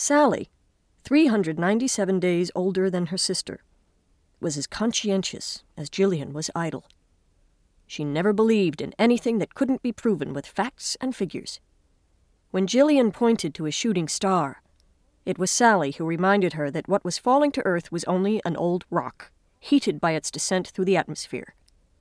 Sally, 397 days older than her sister, was as conscientious as Jillian was idle. She never believed in anything that couldn't be proven with facts and figures. When Jillian pointed to a shooting star, it was Sally who reminded her that what was falling to Earth was only an old rock, heated by its descent through the atmosphere.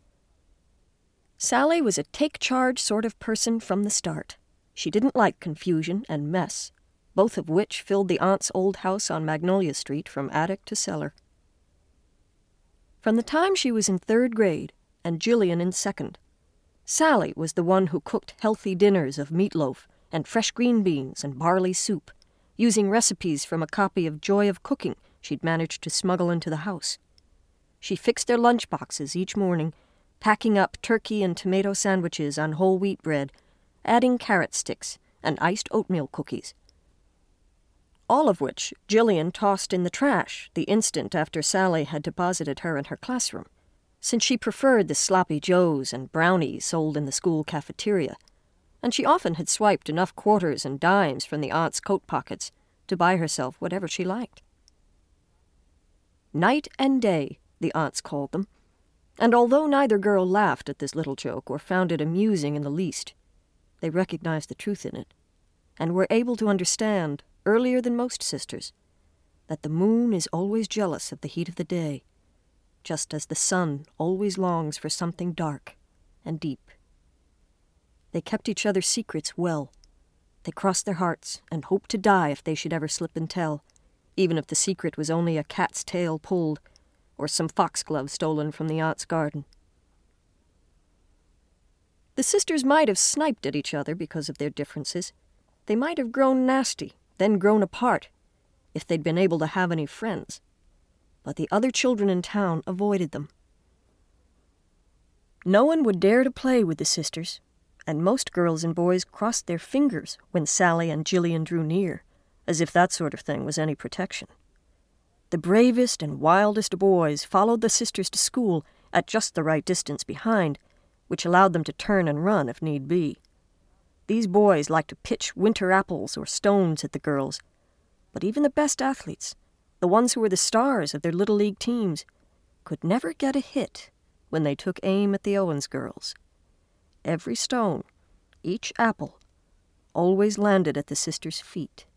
Sally was a take-charge sort of person from the start. She didn't like confusion and mess, both of which filled the aunt's old house on Magnolia Street from attic to cellar. From the time she was in 3rd grade, and Jillian in 2nd, Sally was the one who cooked healthy dinners of meatloaf and fresh green beans and barley soup, using recipes from a copy of Joy of Cooking she'd managed to smuggle into the house. She fixed their lunch boxes each morning, packing up turkey and tomato sandwiches on whole wheat bread, adding carrot sticks and iced oatmeal cookies. All of which Jillian tossed in the trash the instant after Sally had deposited her in her classroom, since she preferred the sloppy joes and brownies sold in the school cafeteria, and she often had swiped enough quarters and dimes from the aunt's coat pockets to buy herself whatever she liked. Night and day, the aunts called them, and although neither girl laughed at this little joke or found it amusing in the least, they recognized the truth in it, and were able to understand, earlier than most sisters, that the moon is always jealous of the heat of the day, just as the sun always longs for something dark and deep. They kept each other's secrets well. They crossed their hearts and hoped to die if they should ever slip and tell, even if the secret was only a cat's tail pulled or some foxglove stolen from the aunt's garden. The sisters might have sniped at each other because of their differences. They might have grown nasty, then grown apart, if they'd been able to have any friends. But the other children in town avoided them. No one would dare to play with the sisters, and most girls and boys crossed their fingers when Sally and Jillian drew near, as if that sort of thing was any protection. The bravest and wildest boys followed the sisters to school at just the right distance behind, which allowed them to turn and run if need be. These boys liked to pitch winter apples or stones at the girls, but even the best athletes, the ones who were the stars of their Little League teams, could never get a hit when they took aim at the Owens girls. Every stone, each apple, always landed at the sisters' feet.